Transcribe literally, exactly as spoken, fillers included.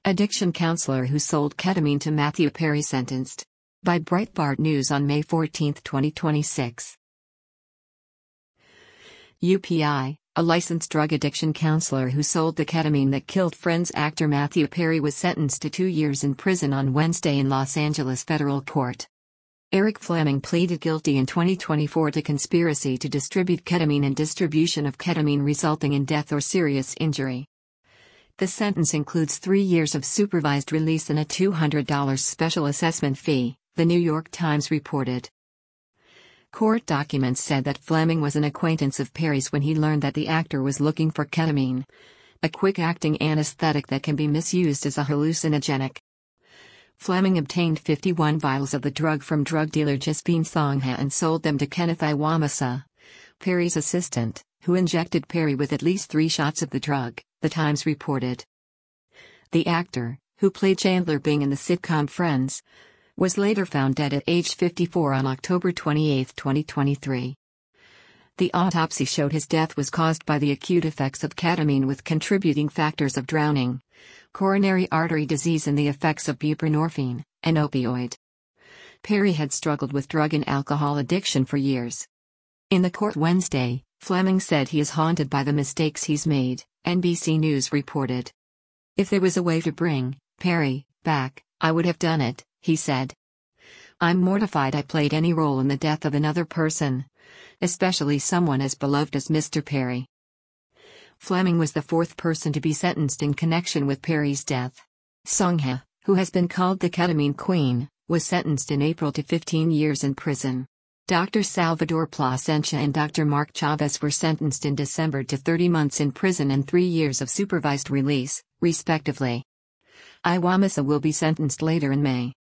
Addiction counselor who sold ketamine to Matthew Perry sentenced. By Breitbart News on May fourteenth, twenty twenty-six. U P I, a licensed drug addiction counselor who sold the ketamine that killed Friends actor Matthew Perry, was sentenced to two years in prison on Wednesday in Los Angeles federal court. Eric Fleming pleaded guilty in twenty twenty-four to conspiracy to distribute ketamine and distribution of ketamine resulting in death or serious injury. The sentence includes three years of supervised release and a two hundred dollars special assessment fee, The New York Times reported. Court documents said that Fleming was an acquaintance of Perry's when he learned that the actor was looking for ketamine, a quick-acting anesthetic that can be misused as a hallucinogenic. Fleming obtained fifty-one vials of the drug from drug dealer Jasbeen Songha and sold them to Kenneth Iwamasa, Perry's assistant, who injected Perry with at least three shots of the drug, The Times reported. The actor, who played Chandler Bing in the sitcom Friends, was later found dead at age fifty-four on October twenty-eighth, twenty twenty-three. The autopsy showed his death was caused by the acute effects of ketamine with contributing factors of drowning, coronary artery disease and the effects of buprenorphine, an opioid. Perry had struggled with drug and alcohol addiction for years. In the court Wednesday, Fleming said he is haunted by the mistakes he's made, N B C News reported. If there was a way to bring Perry back, I would have done it, he said. I'm mortified I played any role in the death of another person, especially someone as beloved as Mister Perry. Fleming was the fourth person to be sentenced in connection with Perry's death. Songha, who has been called the ketamine queen, was sentenced in April to fifteen years in prison. Doctor Salvador Plasencia and Doctor Mark Chavez were sentenced in December to thirty months in prison and three years of supervised release, respectively. Iwamasa will be sentenced later in May.